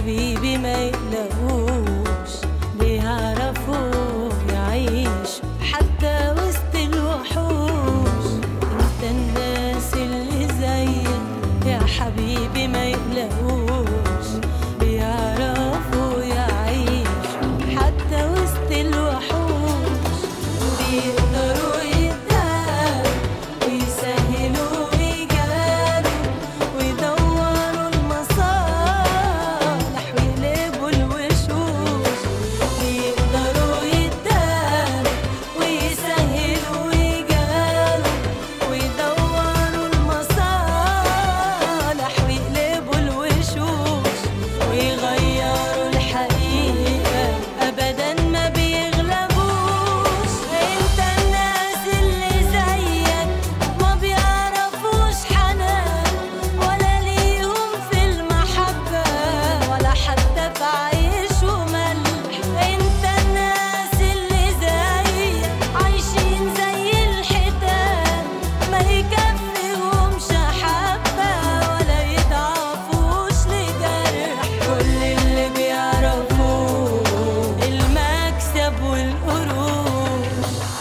حبيبي ما يقلقوش، بيعرفوا يعيشوا حتى وسط الوحوش. انت الناس اللي زيك يا حبيبي ما يقلقوش، بيعرفوا يعيشوا حتى وسط الوحوش. بيقدروا يتهاجموا ويسهلوا ويجاروا ويدوروا المصالح ويقلبوا الوشوش. بيقدروا يتهاجموا ويسهلوا ويجاروا ويدوروا المصالح ويقلبوا الوشوش ويغيروا الحقيقة أبداً ما بيغلبوش. انت الناس اللي زيك ما بيعرفوش حنان ولا ليهم في المحبة ولا حتى في عيش وملح. انت الناس اللي زيك عايشين زي الحيتان ما يكفيهمش حبة ولا يضعفوش لجرح. كل اللي بيعرفوه المكسب والقروش.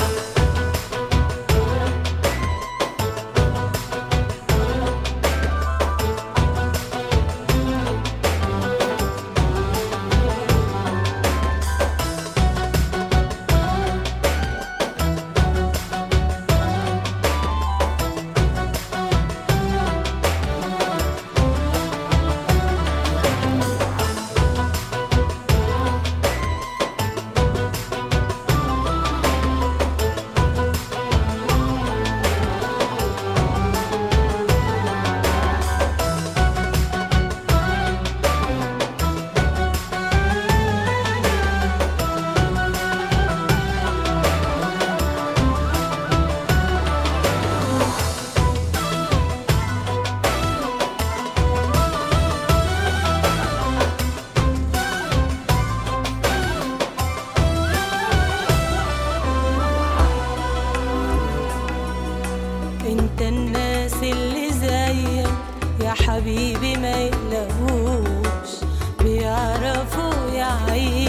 انت الناس اللي زيك يا حبيبي ما يقلقوش، بيعرفوا يعيشوا